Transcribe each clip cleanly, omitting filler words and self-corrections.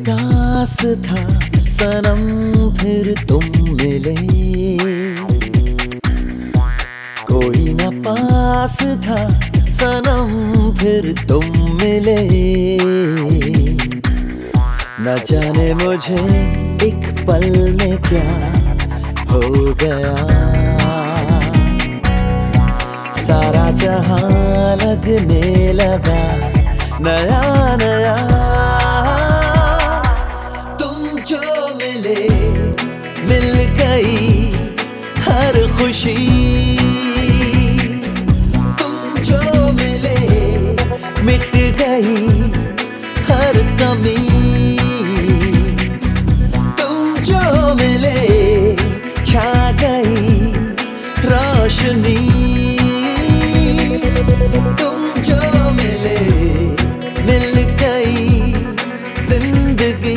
उदास था सनम फिर तुम मिले, कोई न पास था सनम फिर तुम मिले। न जाने मुझे एक पल में क्या हो गया, सारा जहां लगने लगा नया नया। तुम जो मिले मिल गई हर खुशी, तुम जो मिले मिट गई हर कमी, तुम जो मिले छा गई रोशनी, तुम जो मिले मिल गई जिंदगी।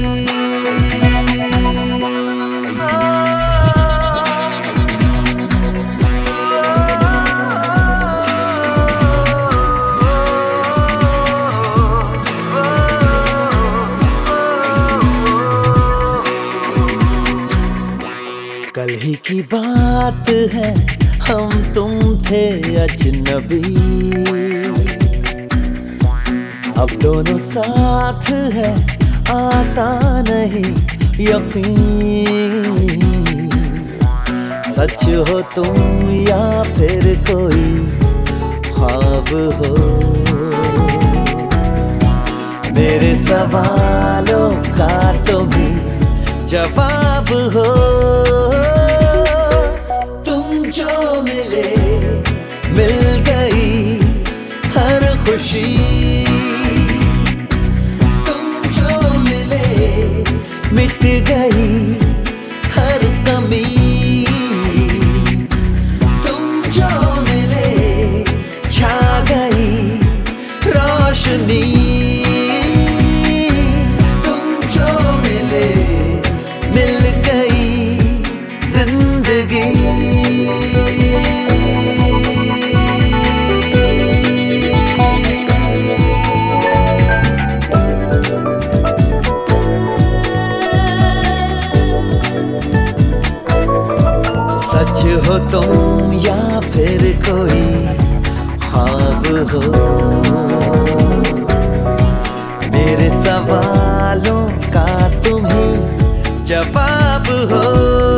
कल ही की बात है, हम तुम थे अजनबी, अब दोनों साथ है आता नहीं यकीन। सच हो तुम या फिर कोई ख्वाब हो, मेरे सवालों का तुम ही जवाब हो। तुम जो मिले मिल गई हर खुशी, तुम जो मिले मिट गई हर कमी, तुम जो मिले छा गई रोशनी, तुम जो मिले मिल गई जिंदगी। सच हो तुम या फिर कोई ख्वाब हो, मेरे सवालों का तुम्हें जवाब हो।